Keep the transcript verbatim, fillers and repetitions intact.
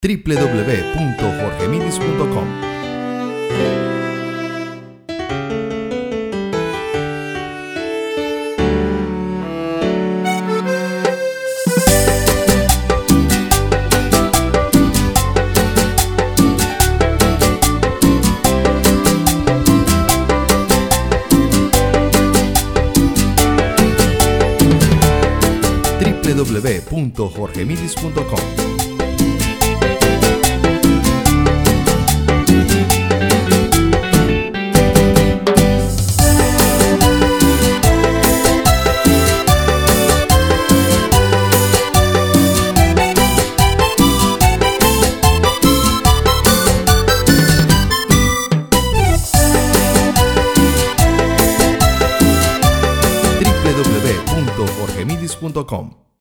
w w w punto jorge midis punto com. w w w punto jorge midis punto com. w w w punto jorge midis punto com.